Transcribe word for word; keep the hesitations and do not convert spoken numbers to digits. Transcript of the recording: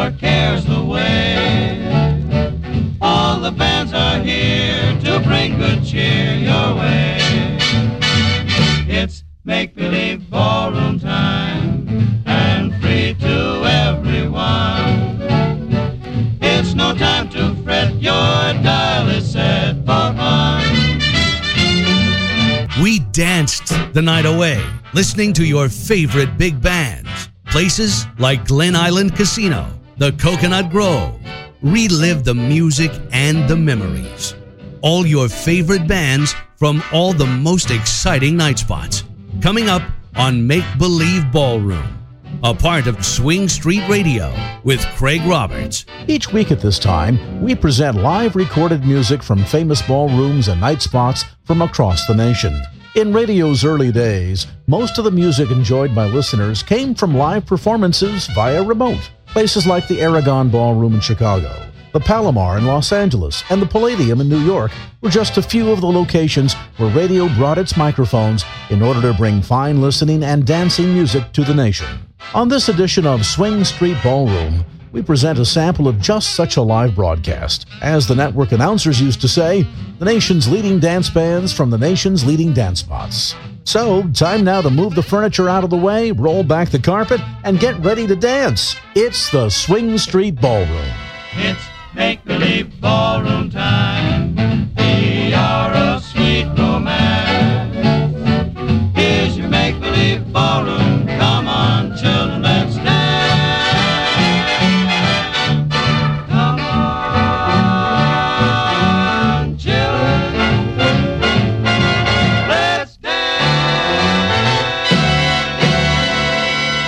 your cares away. All the bands are here to bring good cheer your way. It's make-believe ballroom time, and free to everyone. It's no time to fret, your dial is set for fun. We danced the night away, listening to your favorite big bands. Places like Glen Island Casino, the Coconut Grove. Relive the music and the memories. All your favorite bands from all the most exciting night spots. Coming up on Make Believe Ballroom, a part of Swing Street Radio with Craig Roberts. Each week at this time, we present live recorded music from famous ballrooms and night spots from across the nation. In radio's early days, most of the music enjoyed by listeners came from live performances via remote. Places like the Aragon Ballroom in Chicago, the Palomar in Los Angeles, and the Palladium in New York were just a few of the locations where radio brought its microphones in order to bring fine listening and dancing music to the nation. On this edition of Swing Street Ballroom, we present a sample of just such a live broadcast. As the network announcers used to say, the nation's leading dance bands from the nation's leading dance spots. So, time now to move the furniture out of the way, roll back the carpet, and get ready to dance. It's the Swing Street Ballroom. It's make-believe ballroom time.